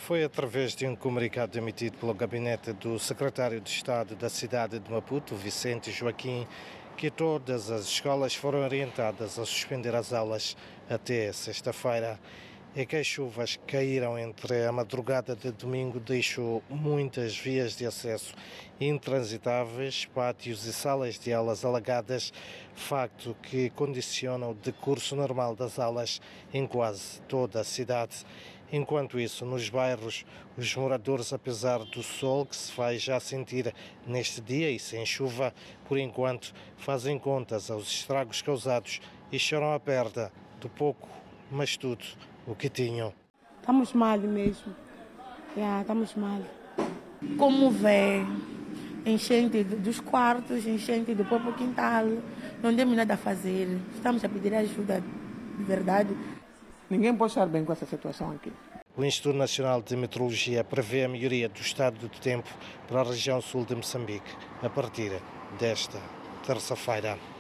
Foi através de um comunicado emitido pelo gabinete do secretário de Estado da cidade de Maputo, Vicente Joaquim, que todas as escolas foram orientadas a suspender as aulas até sexta-feira. É que as chuvas caíram entre a madrugada de domingo deixou muitas vias de acesso intransitáveis, pátios e salas de aulas alagadas, facto que condiciona o decurso normal das aulas em quase toda a cidade. Enquanto isso, nos bairros, os moradores, apesar do sol que se faz já sentir neste dia e sem chuva, por enquanto fazem contas aos estragos causados e choram a perda do pouco, mas tudo o que tinham. Estamos mal mesmo. Estamos mal. Como vê, enchente dos quartos, enchente do próprio quintal, não temos nada a fazer. Estamos a pedir ajuda, de verdade. Ninguém pode estar bem com essa situação aqui. O Instituto Nacional de Meteorologia prevê a melhoria do estado do tempo para a região sul de Moçambique a partir desta terça-feira.